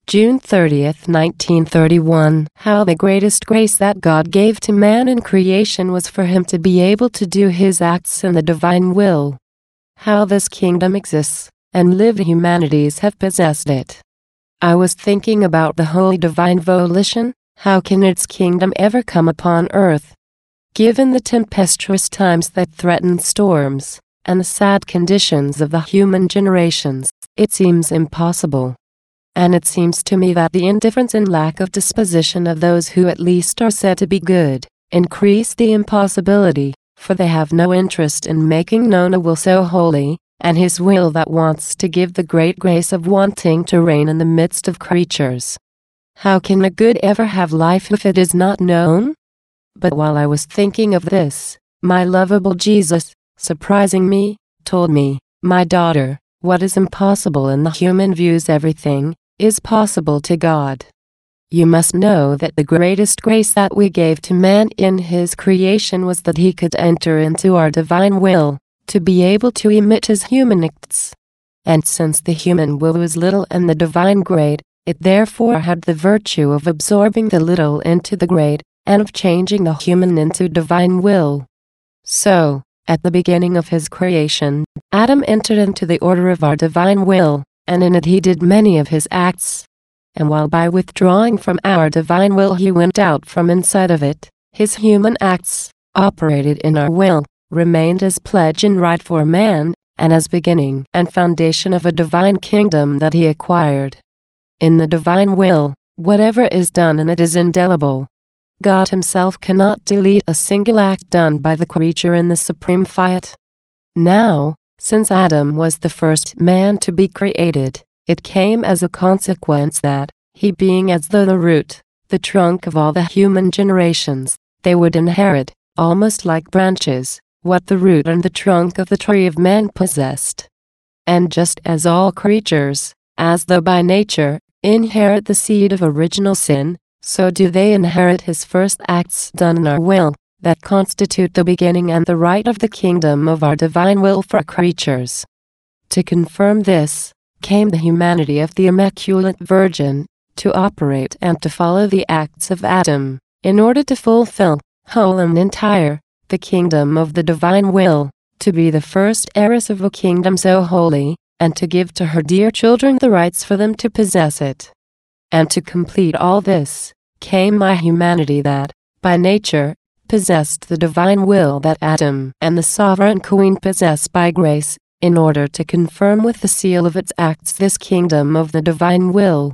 June 30, 1931. How the greatest grace that God gave to man in creation was for him to be able to do his acts in the divine will. How this kingdom exists, and living humanities have possessed it. I was thinking about the holy divine volition. How can its kingdom ever come upon earth? Given the tempestuous times that threaten storms, and the sad conditions of the human generations, it seems impossible. And it seems to me that the indifference and lack of disposition of those who at least are said to be good, increase the impossibility, for they have no interest in making known a will so holy, and his will that wants to give the great grace of wanting to reign in the midst of creatures. How can a good ever have life if it is not known? But while I was thinking of this, my lovable Jesus, surprising me, told me, "My daughter, what is impossible in the human views everything is possible to God. You must know that the greatest grace that we gave to man in his creation was that he could enter into our divine will, to be able to emit his human acts. And since the human will was little and the divine great, it therefore had the virtue of absorbing the little into the great, and of changing the human into divine will. So, at the beginning of his creation, Adam entered into the order of our divine will, and in it he did many of his acts. And while by withdrawing from our divine will he went out from inside of it, his human acts, operated in our will, remained as pledge and right for man, and as beginning and foundation of a divine kingdom that he acquired. In the divine will, whatever is done in it is indelible. God himself cannot delete a single act done by the creature in the supreme fiat. Now, since Adam was the first man to be created, it came as a consequence that, he being as though the root, the trunk of all the human generations, they would inherit, almost like branches, what the root and the trunk of the tree of man possessed. And just as all creatures, as though by nature, inherit the seed of original sin, so do they inherit his first acts done in our will, that constitute the beginning and the right of the kingdom of our divine will for creatures. To confirm this, came the humanity of the Immaculate Virgin, to operate and to follow the acts of Adam, in order to fulfill, whole and entire, the kingdom of the divine will, to be the first heiress of a kingdom so holy, and to give to her dear children the rights for them to possess it. And to complete all this, came my humanity that, by nature, possessed the divine will that Adam and the sovereign queen possess by grace, in order to confirm with the seal of its acts this kingdom of the divine will.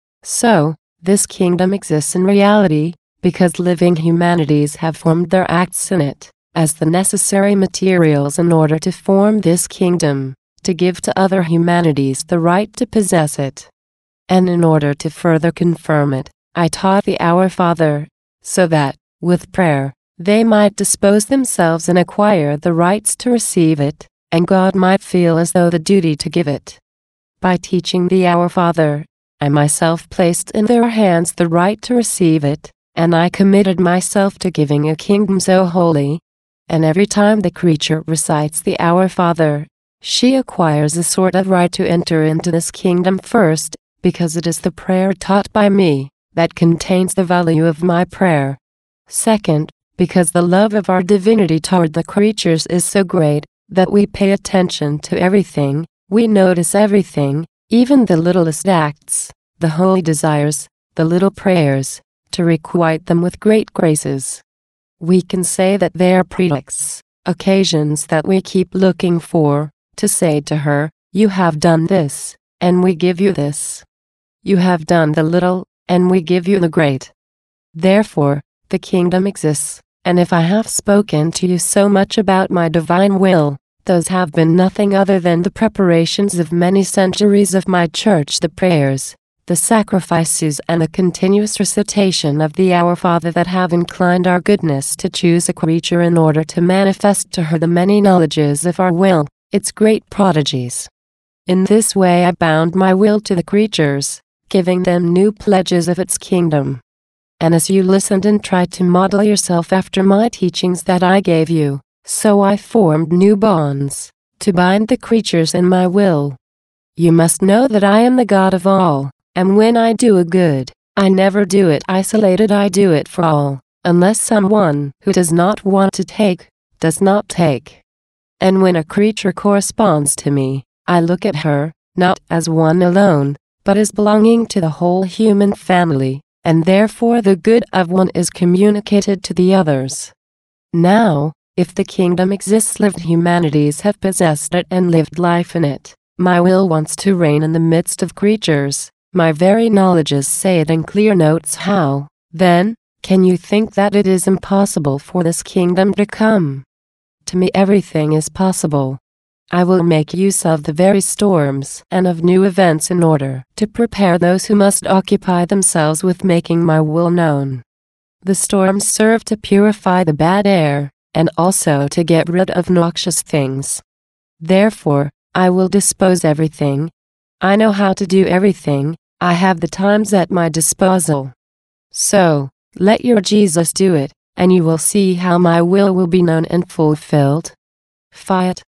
So, this kingdom exists in reality, because living humanities have formed their acts in it, as the necessary materials in order to form this kingdom, to give to other humanities the right to possess it. And in order to further confirm it, I taught the Our Father, so that, with prayer, they might dispose themselves and acquire the rights to receive it, and God might feel as though the duty to give it. By teaching the Our Father, I myself placed in their hands the right to receive it, and I committed myself to giving a kingdom so holy. And every time the creature recites the Our Father, she acquires a sort of right to enter into this kingdom first, because it is the prayer taught by me, that contains the value of my prayer. Second, because the love of our divinity toward the creatures is so great, that we pay attention to everything, we notice everything, even the littlest acts, the holy desires, the little prayers, to requite them with great graces. We can say that they are pretexts, occasions that we keep looking for, to say to her, "You have done this, and we give you this. You have done the little, and we give you the great." Therefore, the kingdom exists, and if I have spoken to you so much about my divine will, those have been nothing other than the preparations of many centuries of my church, the prayers, the sacrifices and the continuous recitation of the Our Father that have inclined our goodness to choose a creature in order to manifest to her the many knowledges of our will, its great prodigies. In this way I bound my will to the creatures, giving them new pledges of its kingdom. And as you listened and tried to model yourself after my teachings that I gave you, so I formed new bonds, to bind the creatures in my will. You must know that I am the God of all, And when I do a good, I never do it isolated, I do it for all, unless someone who does not want to take, does not take. And when a creature corresponds to me, I look at her, not as one alone, but as belonging to the whole human family, and therefore the good of one is communicated to the others. Now, if the kingdom exists, lived humanities have possessed it and lived life in it, my will wants to reign in the midst of creatures, my very knowledges say it in clear notes. How, then, can you think that it is impossible for this kingdom to come? To me everything is possible. I will make use of the very storms and of new events in order to prepare those who must occupy themselves with making my will known. The storms serve to purify the bad air, and also to get rid of noxious things. Therefore, I will dispose everything. I know how to do everything, I have the times at my disposal. So, let your Jesus do it, and you will see how my will be known and fulfilled. Fiat.